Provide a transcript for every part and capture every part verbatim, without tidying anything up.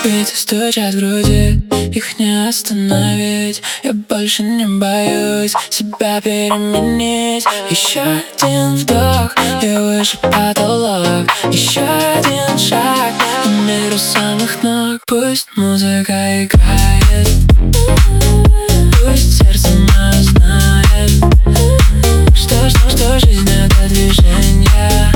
Биты стучат в груди, их не остановить. Я больше не боюсь себя переменить. Еще один вдох, и выше потолок. Еще один шаг, и мир у самых ног. Пусть музыка играет, пусть сердце мое знает, что, что, что жизнь это движение,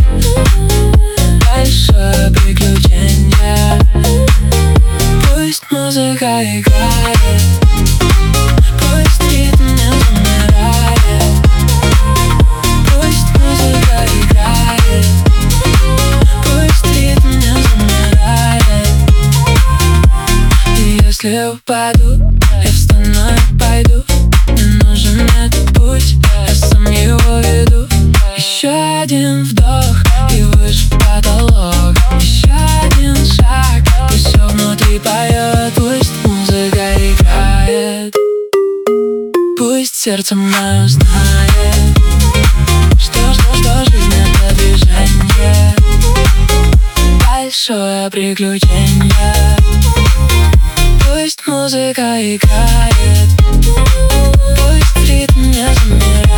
большое приключение. Пусть музыка играет, пусть ритм не замирает. Пусть музыка играет, пусть ритм не замирает. И если упаду, я встану и пойду. Мне нужен этот путь, я сам его веду. Еще один вдох, и выше потолок. Еще один шаг, пусть все внутри поет. Пусть музыка играет, пусть сердце мое знает, что, что, что жизнь это движение, большое приключение. Пусть музыка играет, пусть ритм не замирает.